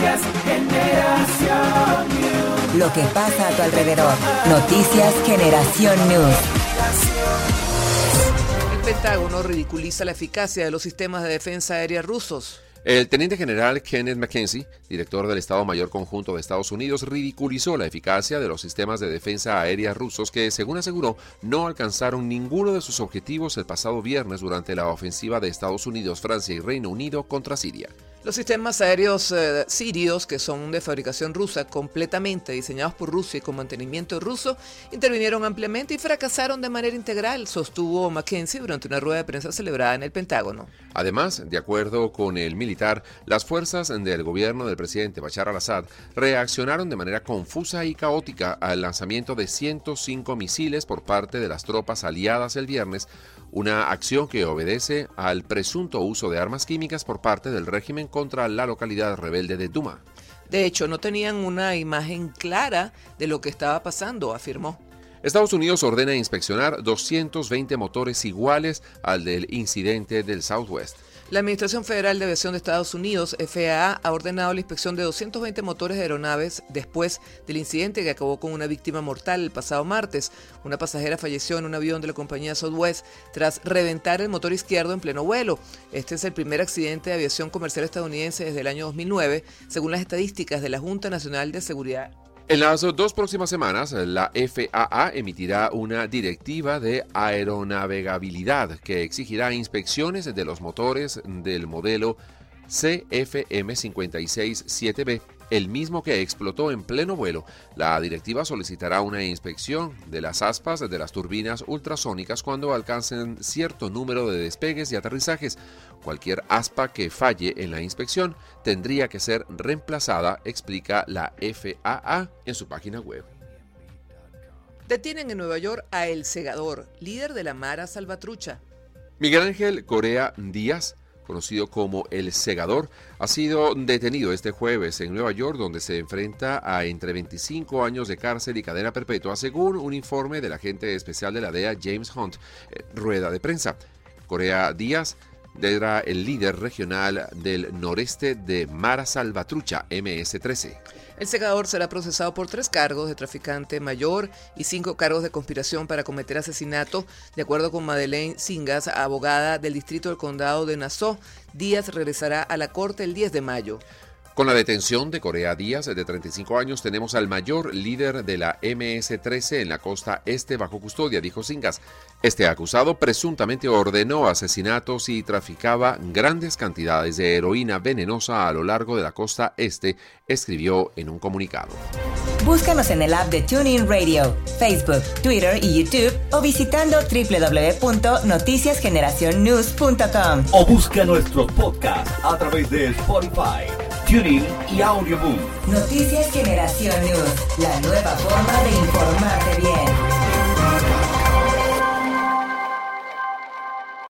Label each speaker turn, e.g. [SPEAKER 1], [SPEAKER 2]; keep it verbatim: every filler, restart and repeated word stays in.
[SPEAKER 1] Noticias Generación News.
[SPEAKER 2] Lo que pasa a tu alrededor. Noticias Generación News.
[SPEAKER 3] El Pentágono ridiculiza la eficacia de los sistemas de defensa aérea rusos.
[SPEAKER 4] El teniente general Kenneth McKenzie, director del Estado Mayor Conjunto de Estados Unidos, ridiculizó la eficacia de los sistemas de defensa aérea rusos que, según aseguró, no alcanzaron ninguno de sus objetivos el pasado viernes durante la ofensiva de Estados Unidos, Francia y Reino Unido contra Siria.
[SPEAKER 3] Los sistemas aéreos eh, sirios, que son de fabricación rusa, completamente diseñados por Rusia y con mantenimiento ruso, intervinieron ampliamente y fracasaron de manera integral, sostuvo McKenzie durante una rueda de prensa celebrada en el Pentágono.
[SPEAKER 4] Además, de acuerdo con el militar, las fuerzas del gobierno del presidente Bashar al-Assad reaccionaron de manera confusa y caótica al lanzamiento de ciento cinco misiles por parte de las tropas aliadas el viernes, una acción que obedece al presunto uso de armas químicas por parte del régimen contra la localidad rebelde de Duma.
[SPEAKER 3] De hecho, no tenían una imagen clara de lo que estaba pasando, afirmó.
[SPEAKER 4] Estados Unidos ordena inspeccionar doscientos veinte motores iguales al del incidente del Southwest.
[SPEAKER 3] La Administración Federal de Aviación de Estados Unidos, F A A, ha ordenado la inspección de doscientos veinte motores de aeronaves después del incidente que acabó con una víctima mortal el pasado martes. Una pasajera falleció en un avión de la compañía Southwest tras reventar el motor izquierdo en pleno vuelo. Este es el primer accidente de aviación comercial estadounidense desde el año dos mil nueve, según las estadísticas de la Junta Nacional de Seguridad.
[SPEAKER 4] En las dos próximas semanas, la F A A emitirá una directiva de aeronavegabilidad que exigirá inspecciones de los motores del modelo C F M cinco seis siete B, el mismo que explotó en pleno vuelo. La directiva solicitará una inspección de las aspas de las turbinas ultrasónicas cuando alcancen cierto número de despegues y aterrizajes. Cualquier aspa que falle en la inspección tendría que ser reemplazada, explica la F A A en su página web.
[SPEAKER 3] Detienen en Nueva York a El Segador, líder de la Mara Salvatrucha.
[SPEAKER 4] Miguel Ángel Correa Díaz, conocido como El Segador, ha sido detenido este jueves en Nueva York, donde se enfrenta a entre veinticinco años de cárcel y cadena perpetua, según un informe del agente especial de la D E A, James Hunt, eh, rueda de prensa. Correa Díaz era el líder regional del noreste de Mara Salvatrucha, M S trece.
[SPEAKER 3] El Segador será procesado por tres cargos de traficante mayor y cinco cargos de conspiración para cometer asesinato, de acuerdo con Madeleine Singas, abogada del distrito del condado de Nassau. Díaz regresará a la corte el diez de mayo.
[SPEAKER 4] Con la detención de Correa Díaz, de treinta y cinco años, tenemos al mayor líder de la M S trece en la costa este bajo custodia, dijo Singas. Este acusado presuntamente ordenó asesinatos y traficaba grandes cantidades de heroína venenosa a lo largo de la costa este, escribió en un comunicado.
[SPEAKER 2] Búscanos en el app de TuneIn Radio, Facebook, Twitter y YouTube o visitando doble u doble u doble u punto noticias generación news punto com.
[SPEAKER 5] O busca nuestros podcasts a través de Spotify, TuneIn y Audioboom.
[SPEAKER 2] Noticias Generación News, la nueva forma de informarte bien.